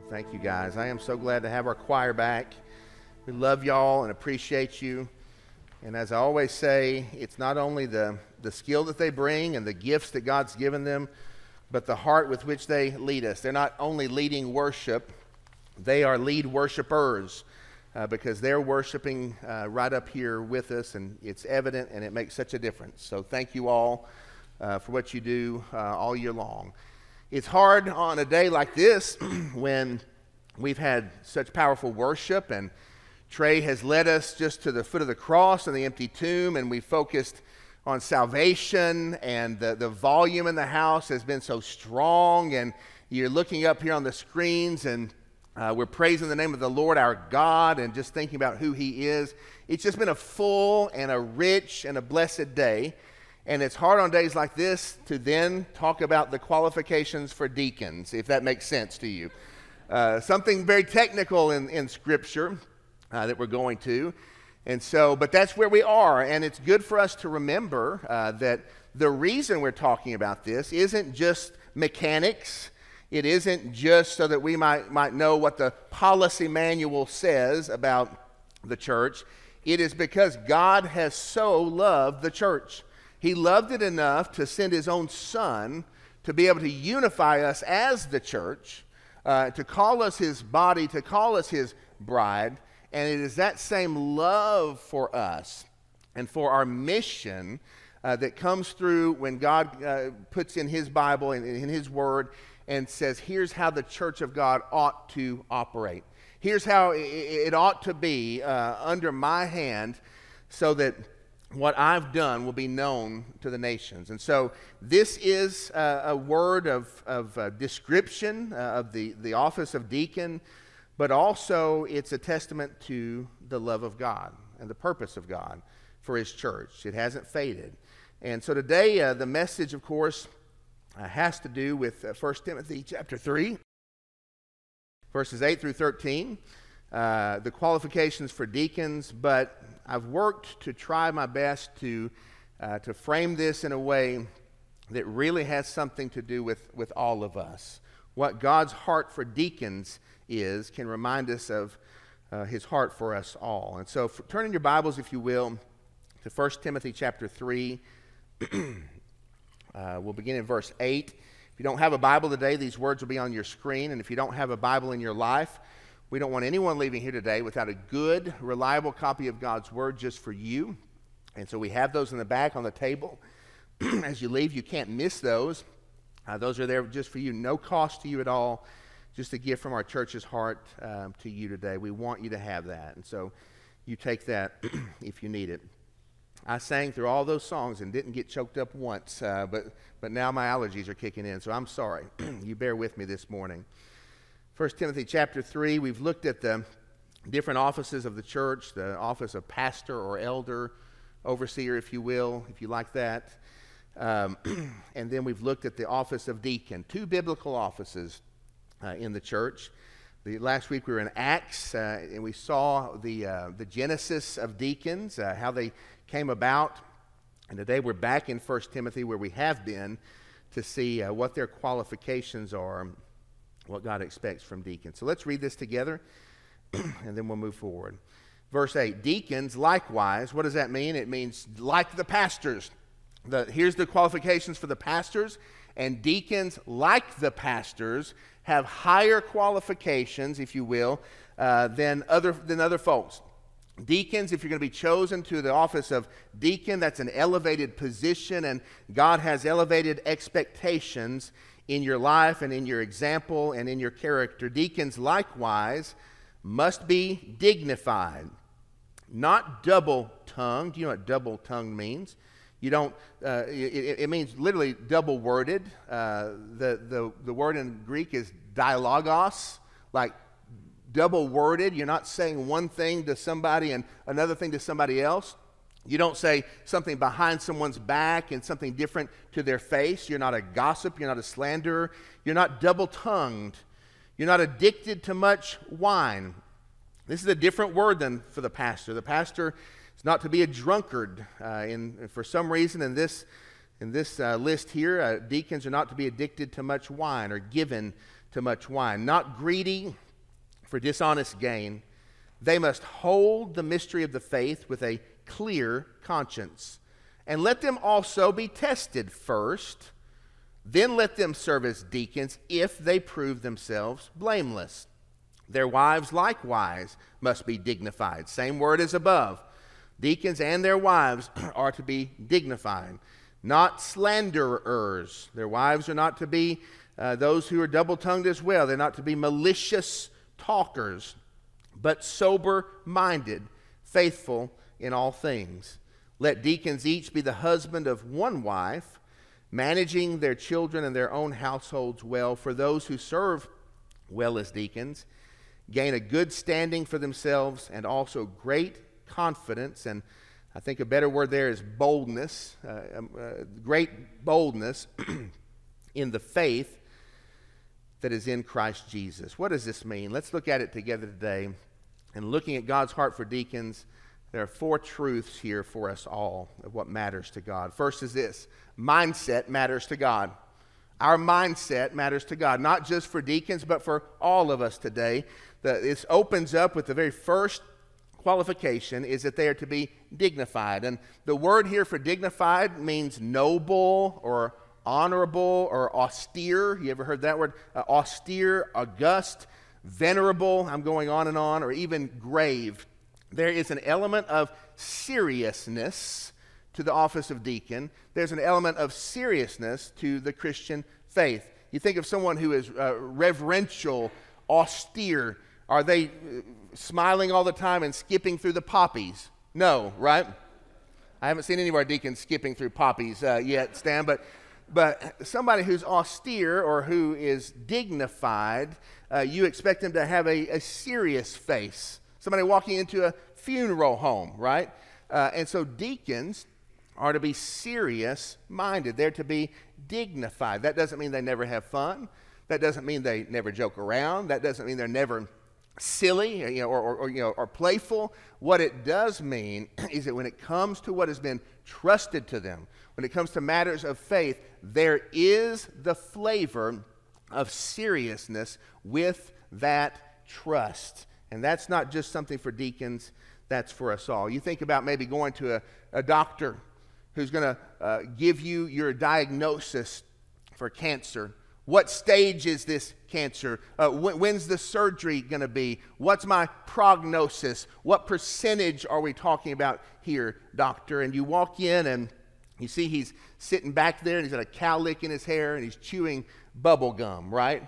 Thank you, guys. I am so glad to have our choir back. We love y'all and appreciate you. And as I always say, it's not only the skill that they bring and the gifts that God's given them, but the heart with which they lead us. They're not only leading worship, they are lead worshipers because they're worshiping right up here with us, and it's evident and it makes such a difference. So thank you all for what you do all year long. It's hard on a day like this when we've had such powerful worship, and Trey has led us just to the foot of the cross and the empty tomb, and we focused on salvation, and the volume in the house has been so strong, and you're looking up here on the screens, and we're praising the name of the Lord our God and just thinking about who He is. It's just been a full and a rich and a blessed day. And it's hard on days like this to then talk about the qualifications for deacons, if that makes sense to you. Something very technical in Scripture that we're going to. And so, but that's where we are. And it's good for us to remember that the reason we're talking about this isn't just mechanics. It isn't just so that we might know what the policy manual says about the church. It is because God has so loved the church. He loved it enough to send His own Son to be able to unify us as the church, to call us His body, to call us His bride. And it is that same love for us and for our mission that comes through when God puts in His Bible and in His Word and says, here's how the church of God ought to operate. Here's how it ought to be under my hand so that what I've done will be known to the nations. And so this is a word of description of the office of deacon, but also it's a testament to the love of God and the purpose of God for His church. It hasn't faded. And so today the message, of course, has to do with 1 Timothy chapter 3, verses 8 through 13, the qualifications for deacons, but I've worked to try my best to frame this in a way that really has something to do with all of us. What God's heart for deacons can remind us of His heart for us all. And so turn in your Bibles, if you will, to 1 Timothy chapter 3. We'll begin in verse 8. If you don't have a Bible today, these words will be on your screen. And if you don't have a Bible in your life, we don't want anyone leaving here today without a good, reliable copy of God's Word just for you. And so we have those in the back on the table. As you leave, you can't miss those. Those are there just for you, no cost to you at all, just a gift from our church's heart to you today. We want you to have that. And so you take that if you need it. I sang through all those songs and didn't get choked up once, but now my allergies are kicking in, so I'm sorry. You bear with me this morning. 1 Timothy chapter 3, we've looked at the different offices of the church, the office of pastor or elder, overseer, if you will, if you like that. And then we've looked at the office of deacon, two biblical offices in the church. Last week we were in Acts, and we saw the genesis of deacons, how they came about. And today we're back in 1 Timothy where we have been to see what their qualifications are, what God expects from deacons. So let's read this together, and then we'll move forward. Verse 8, deacons likewise, what does that mean? It means like the pastors. Here's the qualifications for the pastors, and deacons, like the pastors, have higher qualifications, if you will, than other folks. Deacons, if you're going to be chosen to the office of deacon, that's an elevated position, and God has elevated expectations in your life and in your example and in your character. Deacons, likewise, must be dignified, not double-tongued. You know what double-tongued means? You don't. It means literally double-worded. The word in Greek is dialogos, like double-worded. You're not saying one thing to somebody and another thing to somebody else. You don't say something behind someone's back and something different to their face. You're not a gossip. You're not a slanderer. You're not double-tongued. You're not addicted to much wine. This is a different word than for the pastor. The pastor is not to be a drunkard. For some reason in this list here, deacons are not to be addicted to much wine or given to much wine, not greedy for dishonest gain. They must hold the mystery of the faith with a clear conscience. And let them also be tested first. Then let them serve as deacons if they prove themselves blameless. Their wives likewise must be dignified. Same word as above. Deacons and their wives are to be dignified, not slanderers. Their wives are not to be those who are double-tongued as well. They're not to be malicious talkers, but sober-minded, faithful in all things. Let deacons each be the husband of one wife, managing their children and their own households well. For those who serve well as deacons gain a good standing for themselves and also great confidence, and I think a better word there is boldness, great boldness in the faith that is in Christ Jesus. What does this mean? Let's look at it together today. And looking at God's heart for deacons, there are 4 truths here for us all of what matters to God. First is this: mindset matters to God. Our mindset matters to God, not just for deacons, but for all of us today. This opens up with the very first qualification is that they are to be dignified. And the word here for dignified means noble or honorable or austere. You ever heard that word? Austere, august, venerable, I'm going on and on, or even grave. There is an element of seriousness to the office of deacon. There's an element of seriousness to the Christian faith. You think of someone who is reverential, austere. Are they smiling all the time and skipping through the poppies? No, right? I haven't seen any of our deacons skipping through poppies yet, Stan, but somebody who's austere or who is dignified, you expect them to have a serious face. Somebody walking into a funeral home, right? And so deacons are to be serious-minded. They're to be dignified. That doesn't mean they never have fun. That doesn't mean they never joke around. That doesn't mean they're never silly, or playful. What it does mean is that when it comes to what has been trusted to them, when it comes to matters of faith, there is the flavor of seriousness with that trust. And that's not just something for deacons, that's for us all. You think about maybe going to a doctor who's going to give you your diagnosis for cancer. What stage is this cancer? When's the surgery going to be? What's my prognosis? What percentage are we talking about here, doctor? And you walk in and you see he's sitting back there and he's got a cowlick in his hair and he's chewing bubble gum, right?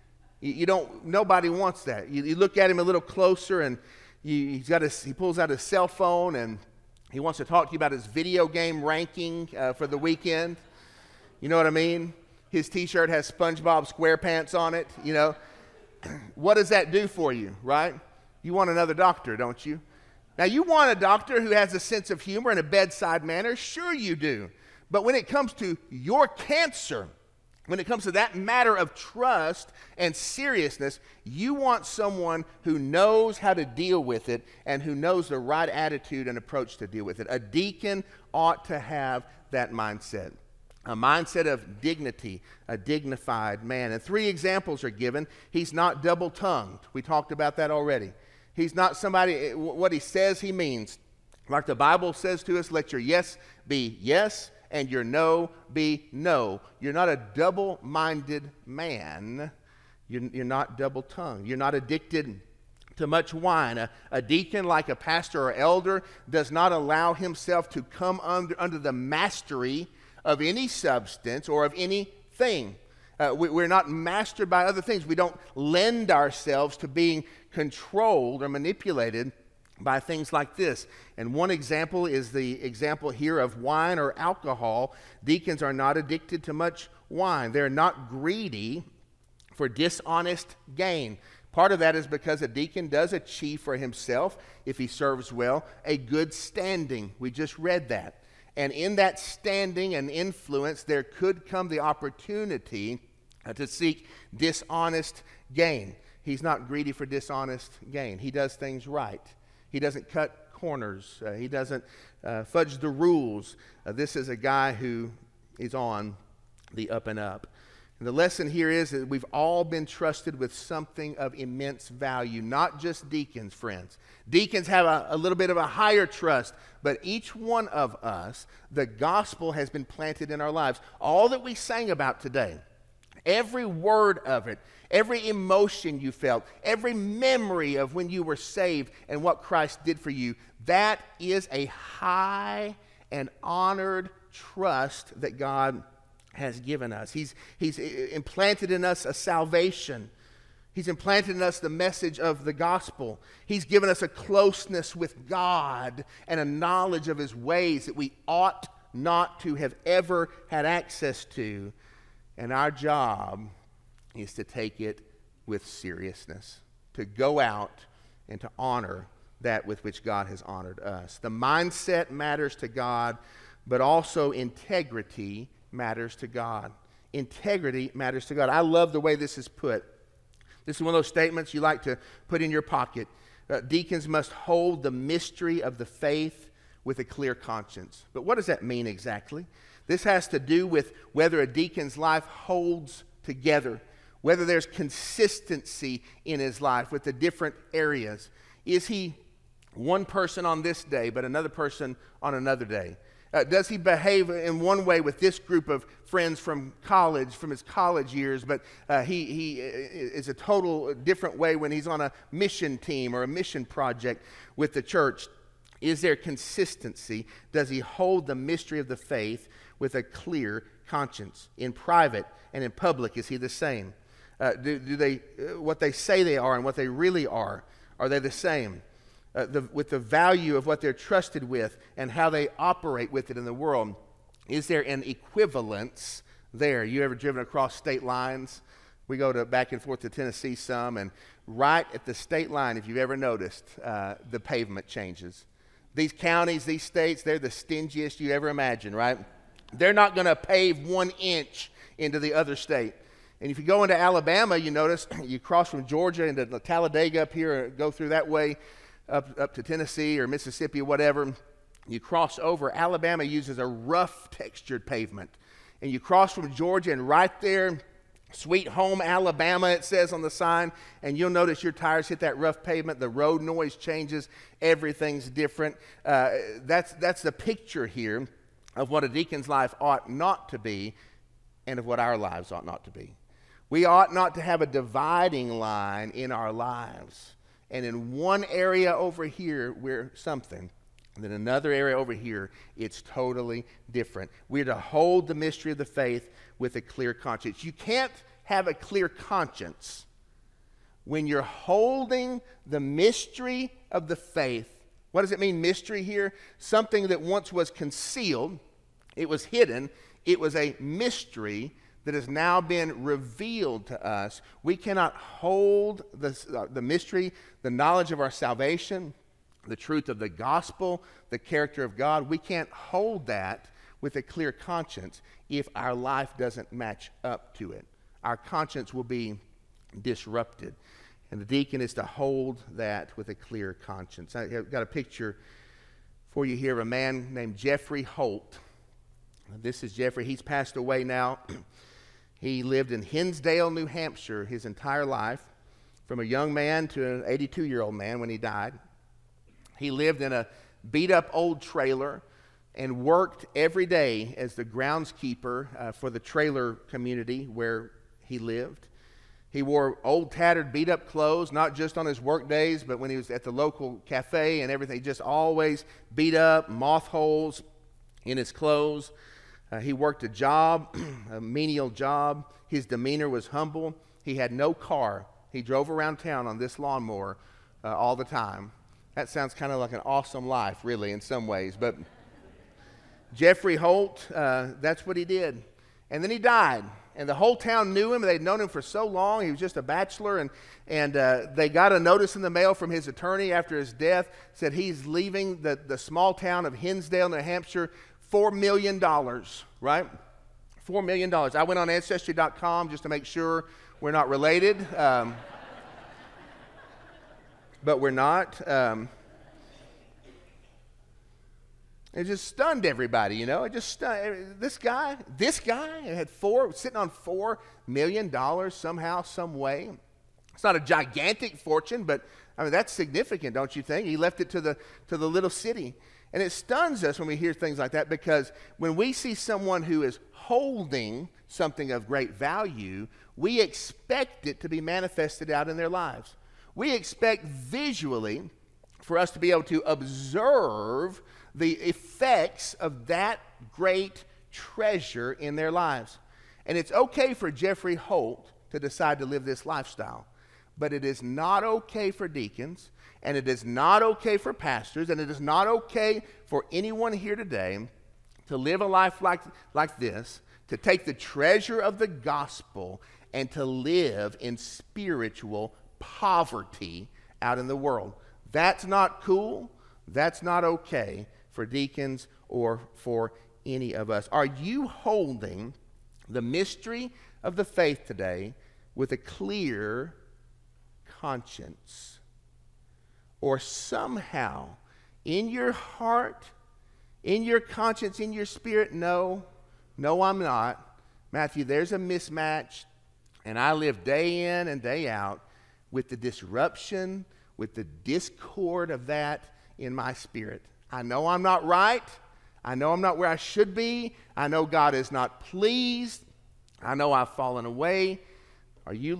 Nobody wants that. You look at him a little closer and he pulls out his cell phone and he wants to talk to you about his video game ranking for the weekend. You know what I mean? His t-shirt has SpongeBob SquarePants on it, What does that do for you, right? You want another doctor, don't you? Now, you want a doctor who has a sense of humor and a bedside manner. Sure you do. But when it comes to your cancer, when it comes to that matter of trust and seriousness, you want someone who knows how to deal with it and who knows the right attitude and approach to deal with it. A deacon ought to have that mindset. A mindset of dignity, a dignified man. And 3 examples are given. He's not double-tongued. We talked about that already. He's not somebody, what he says he means. Like the Bible says to us, let your yes be yes and your no be no. You're not a double-minded man. You're not double-tongued. You're not addicted to much wine. A deacon, like a pastor or elder, does not allow himself to come under the mastery of any substance or of anything. We're not mastered by other things. We don't lend ourselves to being controlled or manipulated by things like this. And one example is the example here of wine or alcohol. Deacons are not addicted to much wine. They're not greedy for dishonest gain. Part of that is because a deacon does achieve for himself, if he serves well, a good standing. We just read that. And in that standing and influence, there could come the opportunity to seek dishonest gain. He's not greedy for dishonest gain. He does things right. He doesn't cut corners. He doesn't fudge the rules. This is a guy who is on the up and up. And the lesson here is that we've all been trusted with something of immense value, not just deacons, friends. Deacons have a little bit of a higher trust, but each one of us, the gospel has been planted in our lives. All that we sang about today, every word of it, every emotion you felt, every memory of when you were saved and what Christ did for you, that is a high and honored trust that God has given us. He's implanted in us a salvation. He's implanted in us the message of the gospel. He's given us a closeness with God and a knowledge of his ways that we ought not to have ever had access to. And our job is to take it with seriousness, to go out and to honor that with which God has honored us. The mindset matters to God, but also integrity matters to God. Integrity matters to God. I love the way this is put. This is one of those statements you like to put in your pocket. Deacons must hold the mystery of the faith with a clear conscience. But what does that mean exactly? This has to do with whether a deacon's life holds together, whether there's consistency in his life with the different areas. Is he one person on this day, but another person on another day? Does he behave in one way with this group of friends from college, from his college years, but he is a total different way when he's on a mission team or a mission project with the church? Is there consistency? Does he hold the mystery of the faith with a clear conscience? In private and in public, is he the same? Do they what they say they are and what they really are they the same? With the value of what they're trusted with and how they operate with it in the world, is there an equivalence there? You ever driven across state lines? We go back and forth to Tennessee some, and right at the state line, if you've ever noticed, the pavement changes. These counties, these states, they're the stingiest you ever imagine, right? They're not going to pave 1 inch into the other state. And if you go into Alabama, you notice you cross from Georgia into Talladega up here, go through that way, up to Tennessee or Mississippi or whatever, you cross over. Alabama uses a rough textured pavement. And you cross from Georgia, and right there, Sweet Home Alabama, it says on the sign, and you'll notice your tires hit that rough pavement, the road noise changes, everything's different. That's the picture here of what a deacon's life ought not to be and of what our lives ought not to be. We ought not to have a dividing line in our lives. And in one area over here, we're something. And in another area over here, it's totally different. We're to hold the mystery of the faith with a clear conscience. You can't have a clear conscience when you're holding the mystery of the faith. What does it mean, mystery here? Something that once was concealed, it was hidden, it was a mystery that has now been revealed to us. We cannot hold the mystery, the knowledge of our salvation, the truth of the gospel, the character of God. We can't hold that with a clear conscience if our life doesn't match up to it. Our conscience will be disrupted. And the deacon is to hold that with a clear conscience. I've got a picture for you here of a man named Jeffrey Holt. This is Jeffrey. He's passed away now. He lived in Hinsdale, New Hampshire his entire life, from a young man to an 82-year-old man when he died. He lived in a beat-up old trailer and worked every day as the groundskeeper for the trailer community where he lived. He wore old, tattered, beat-up clothes, not just on his work days, but when he was at the local cafe and everything, just always beat up, moth holes in his clothes. He worked a job, a menial job. His demeanor was humble. He had no car. He drove around town on this lawnmower all the time. That sounds kind of like an awesome life, really, in some ways. But Jeffrey Holt, that's what he did. And then he died. And the whole town knew him. They'd known him for so long. He was just a bachelor. And they got a notice in the mail from his attorney after his death. Said he's leaving the small town of Hinsdale, New Hampshire, $4 million, right? $4 million. I went on Ancestry.com just to make sure we're not related. But we're not. It just stunned everybody, you know. It just stunned this guy had sitting on $4 million somehow, some way. It's not a gigantic fortune, but I mean that's significant, don't you think? He left it to the little city. And it stuns us when we hear things like that, because when we see someone who is holding something of great value, we expect it to be manifested out in their lives. We expect visually for us to be able to observe the effects of that great treasure in their lives. And it's okay for Jeffrey Holt to decide to live this lifestyle, but it is not okay for deacons, and it is not okay for pastors, and it is not okay for anyone here today to live a life like this, to take the treasure of the gospel and to live in spiritual poverty out in the world. That's not cool. That's not okay for deacons or for any of us. Are you holding the mystery of the faith today with a clear conscience? Or somehow in your heart, in your conscience, in your spirit, no, I'm not. Matthew, there's a mismatch, and I live day in and day out with the disruption, with the discord of that in my spirit. I know I'm not right. I know I'm not where I should be. I know God is not pleased. I know I've fallen away. Are you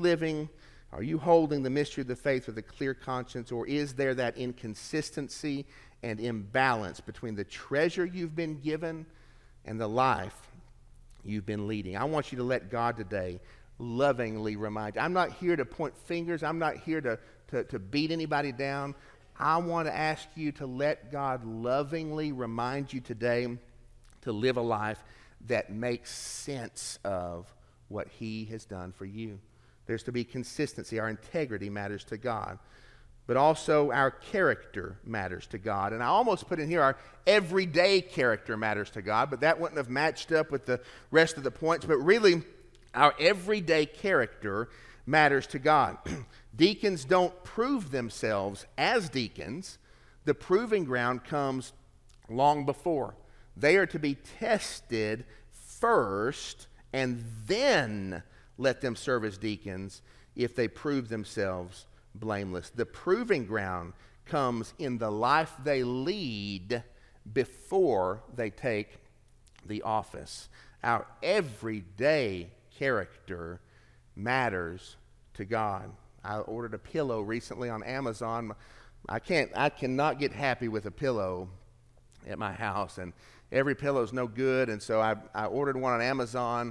holding the mystery of the faith with a clear conscience, or is there that inconsistency and imbalance between the treasure you've been given and the life you've been leading? I want you to let God today lovingly remind you. I'm not here to point fingers. I'm not here to beat anybody down. I want to ask you to let God lovingly remind you today to live a life that makes sense of what He has done for you. There's to be consistency. Our integrity matters to God. But also our character matters to God. And I almost put in here our everyday character matters to God, but that wouldn't have matched up with the rest of the points. But really, our everyday character matters to God. Deacons don't prove themselves as deacons. The proving ground comes long before. They are to be tested first, and then let them serve as deacons if they prove themselves blameless. The proving ground comes in the life they lead before they take the office. Our everyday character matters to God. I ordered a pillow recently on Amazon. I cannot get happy with a pillow at my house, and every pillow is no good, and so I ordered one on Amazon.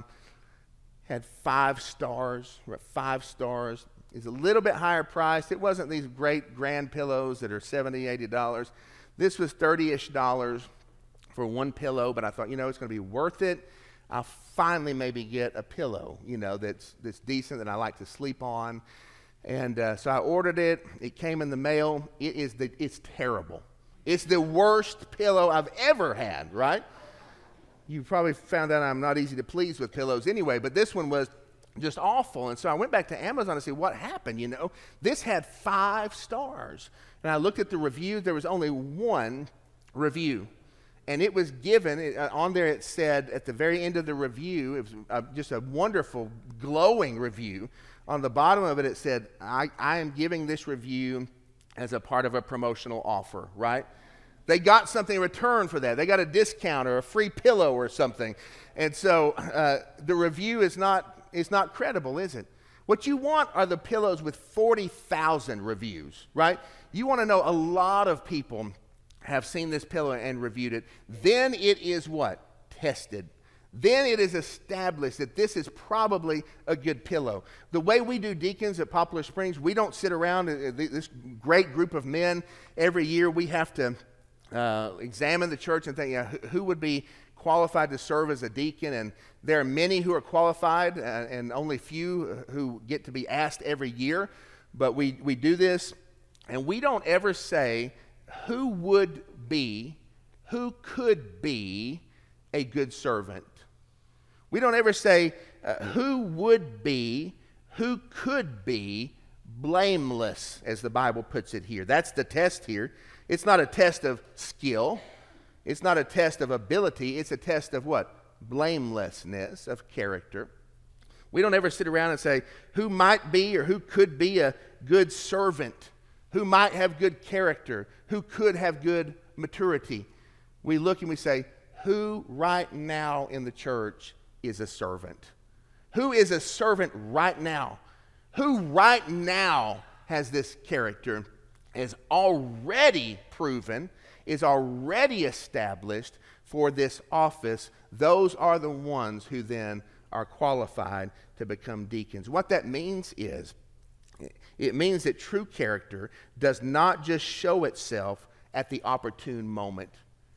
Had 5 stars. We're at 5 stars. It's a little bit higher priced. It wasn't these great grand pillows that are $70, $80. This was $30-ish for one pillow, but I thought, it's going to be worth it. I'll finally maybe get a pillow, that's decent, that I like to sleep on. And so I ordered it. It came in the mail. It's terrible. It's the worst pillow I've ever had, right? You probably found out I'm not easy to please with pillows anyway, but this one was just awful. And so I went back to Amazon and said, what happened? This had 5 stars. And I looked at the reviews. There was only one review. And it was given, on there it said at the very end of the review, it was just a wonderful, glowing review. On the bottom of it, it said, I am giving this review as a part of a promotional offer, right? They got something in return for that. They got a discount or a free pillow or something. And so the review is not credible, is it? What you want are the pillows with 40,000 reviews, right? You want to know a lot of people have seen this pillow and reviewed it. Then it is what? Tested. Then it is established that this is probably a good pillow. The way we do deacons at Poplar Springs, we don't sit around, this great group of men, every year we have to examine the church and think, who would be qualified to serve as a deacon? And there are many who are qualified and only few who get to be asked every year. But we do this, and we don't ever say who could be a good servant. We don't ever say who could be blameless, as the Bible puts it here. That's the test here. It's not a test of skill. It's not a test of ability. It's a test of what? Blamelessness, of character. We don't ever sit around and say, who might be or who could be a good servant? Who might have good character? Who could have good maturity? We look and we say, who right now in the church is a servant? Who is a servant right now? Who right now has this character, is already proven, is already established for this office? Those are the ones who then are qualified to become deacons. What that means is, it means that true character does not just show itself at the opportune moment.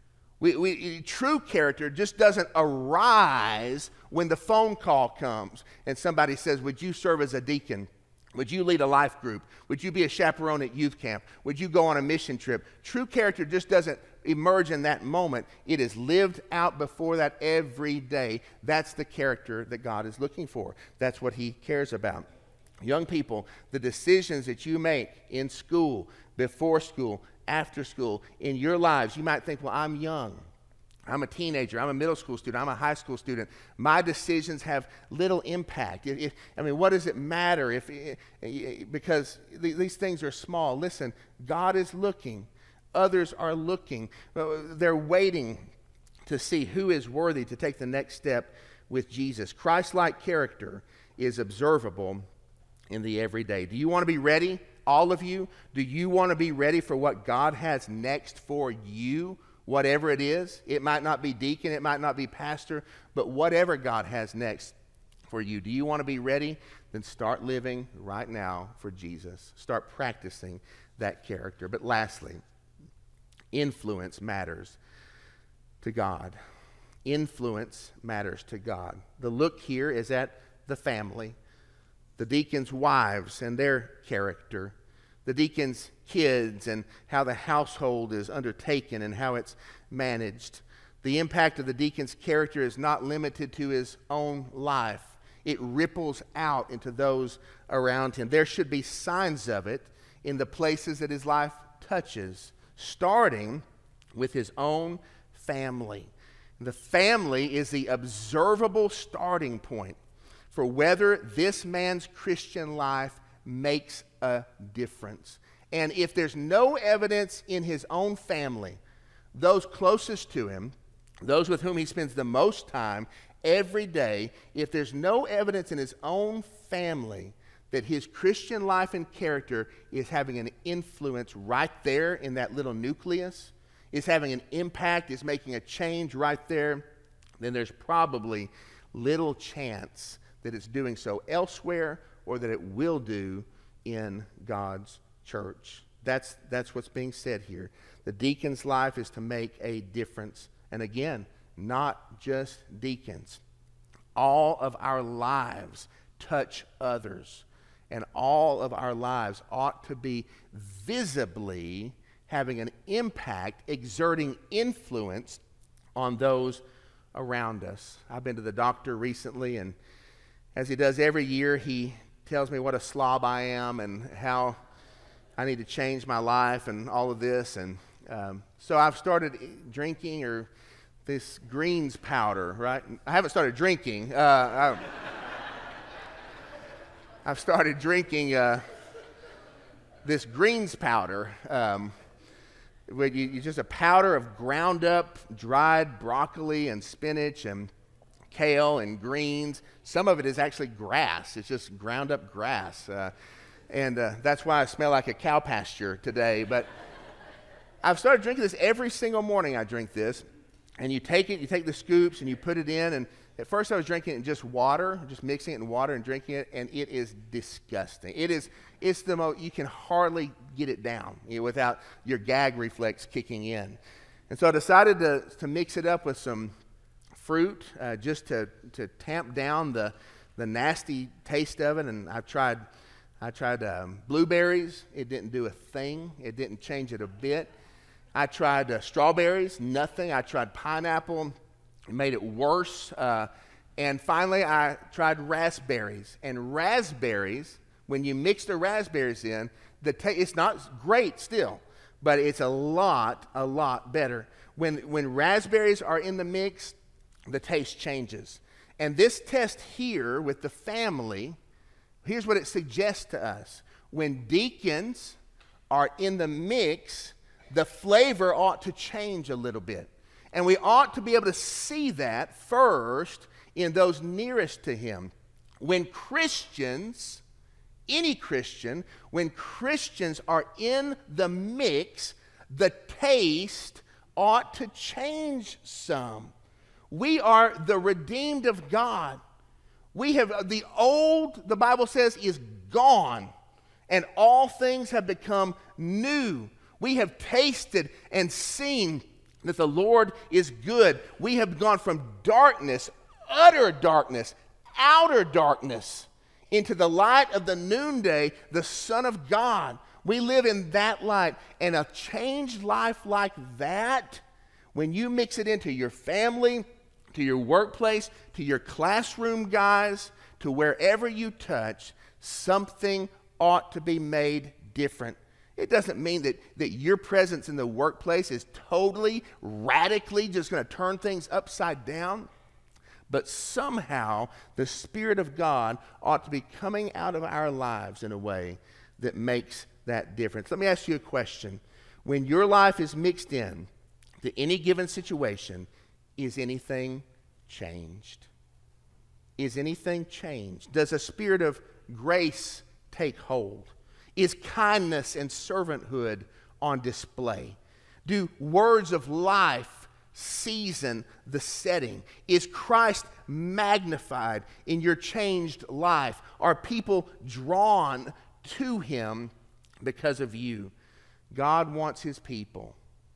True character just doesn't arise when the phone call comes and somebody says, would you serve as a deacon? Would you lead a life group? Would you be a chaperone at youth camp? Would you go on a mission trip? True character just doesn't emerge in that moment. It is lived out before that every day. That's the character that God is looking for. That's what he cares about. Young people, the decisions that you make in school, before school, after school, in your lives, you might think, well, I'm young. I'm a teenager. I'm a middle school student. I'm a high school student. My decisions have little impact. What does it matter because these things are small? Listen, God is looking. Others are looking. They're waiting to see who is worthy to take the next step with Jesus. Christ-like character is observable in the everyday. Do you want to be ready, all of you? Do you want to be ready for what God has next for you? Whatever it is, it might not be deacon, it might not be pastor, but whatever God has next for you. Do you want to be ready? Then start living right now for Jesus. Start practicing that character. But lastly, influence matters to God. Influence matters to God. The look here is at the family, the deacons' wives and their character, the deacons' kids and how the household is undertaken and how it's managed. The impact of the deacon's character is not limited to his own life. It ripples out into those around him. There should be signs of it in the places that his life touches, starting with his own family. The family is the observable starting point for whether this man's Christian life makes a difference. And if there's no evidence in his own family, those closest to him, those with whom he spends the most time every day, if there's no evidence in his own family that his Christian life and character is having an influence right there in that little nucleus, is having an impact, is making a change right there, then there's probably little chance that it's doing so elsewhere or that it will do in God's church. That's what's being said here. The deacon's life is to make a difference. And again, not just deacons. All of our lives touch others. And all of our lives ought to be visibly having an impact, exerting influence on those around us. I've been to the doctor recently, and as he does every year, he tells me what a slob I am and how I need to change my life and all of this. And so I've started drinking this greens powder, right? I haven't started drinking. I've started drinking this greens powder. It's just a powder of ground up dried broccoli and spinach and kale and greens. Some of it is actually grass. It's just ground up grass. And that's why I smell like a cow pasture today. But I've started drinking this every single morning. I drink this. And you take the scoops and you put it in. And at first I was drinking it in just water, just mixing it in water and drinking it. And it is disgusting. It's the most, you can hardly get it down without your gag reflex kicking in. And so I decided to mix it up with some fruit just to tamp down the nasty taste of it. And I tried blueberries. It didn't do a thing. It didn't change it a bit. I tried strawberries, nothing. I tried pineapple, it made it worse. And finally, I tried raspberries. And raspberries, when you mix the raspberries in, it's not great still, but it's a lot better. When raspberries are in the mix, the taste changes. And this test here with the family, here's what it suggests to us. When deacons are in the mix, the flavor ought to change a little bit. And we ought to be able to see that first in those nearest to him. When Christians, any Christian, when Christians are in the mix, the taste ought to change some. We are the redeemed of God. We have the old, the Bible says, is gone, and all things have become new. We have tasted and seen that the Lord is good. We have gone from darkness, utter darkness, outer darkness, into the light of the noonday, the Son of God. We live in that light. And a changed life like that, when you mix it into your family, to your workplace, to your classroom guys, to wherever you touch, something ought to be made different. It doesn't mean that your presence in the workplace is totally, radically just going to turn things upside down. But somehow the Spirit of God ought to be coming out of our lives in a way that makes that difference. Let me ask you a question. When your life is mixed in to any given situation, is anything changed? Is anything changed? Does a spirit of grace take hold? Is kindness and servanthood on display? Do words of life season the setting? Is Christ magnified in your changed life? Are people drawn to him because of you? God wants his people,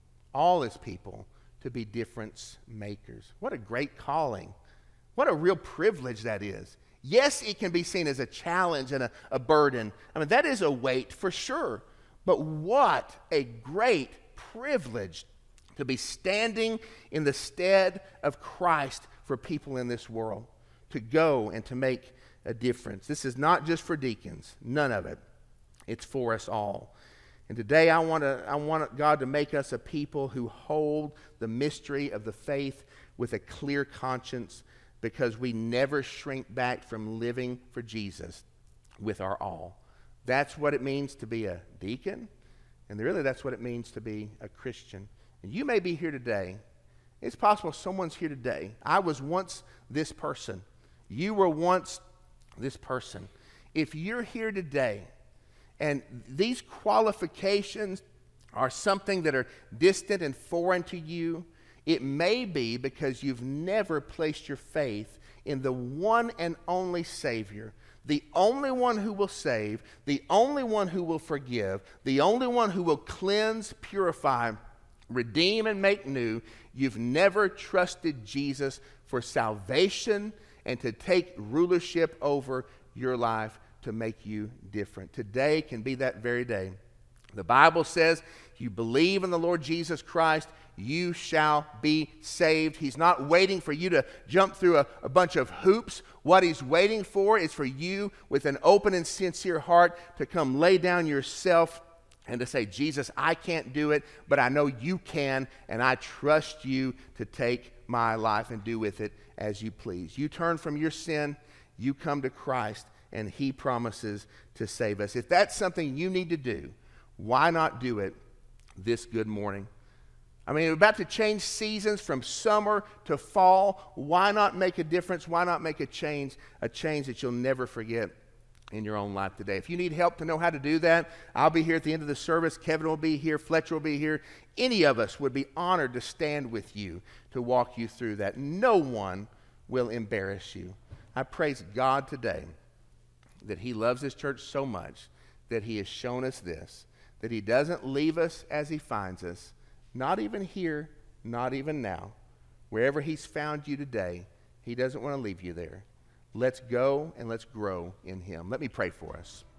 all his people, to be difference makers. What a great calling. What a real privilege that is. Yes, it can be seen as a challenge and a burden. I mean, that is a weight for sure. But what a great privilege to be standing in the stead of Christ for people in this world, to go and to make a difference. This is not just for deacons, none of it. It's for us all. And today I want God to make us a people who hold the mystery of the faith with a clear conscience, because we never shrink back from living for Jesus with our all. That's what it means to be a deacon, and really that's what it means to be a Christian. And you may be here today. It's possible someone's here today. I was once this person. You were once this person. If you're here today and these qualifications are something that are distant and foreign to you, it may be because you've never placed your faith in the one and only Savior, the only one who will save, the only one who will forgive, the only one who will cleanse, purify, redeem, and make new. You've never trusted Jesus for salvation and to take rulership over your life to make you different. Today can be that very day. The Bible says, if you believe in the Lord Jesus Christ, you shall be saved. He's not waiting for you to jump through a bunch of hoops. What he's waiting for is for you with an open and sincere heart to come lay down yourself and to say, Jesus, I can't do it, but I know you can, and I trust you to take my life and do with it as you please. You turn from your sin, you come to Christ, and he promises to save us. If that's something you need to do, why not do it this good morning? I mean, we're about to change seasons from summer to fall. Why not make a difference? Why not make a change that you'll never forget in your own life today? If you need help to know how to do that, I'll be here at the end of the service. Kevin will be here. Fletcher will be here. Any of us would be honored to stand with you to walk you through that. No one will embarrass you. I praise God today that he loves his church so much that he has shown us this, that he doesn't leave us as he finds us, not even here, not even now. Wherever he's found you today, he doesn't want to leave you there. Let's go and let's grow in him. Let me pray for us.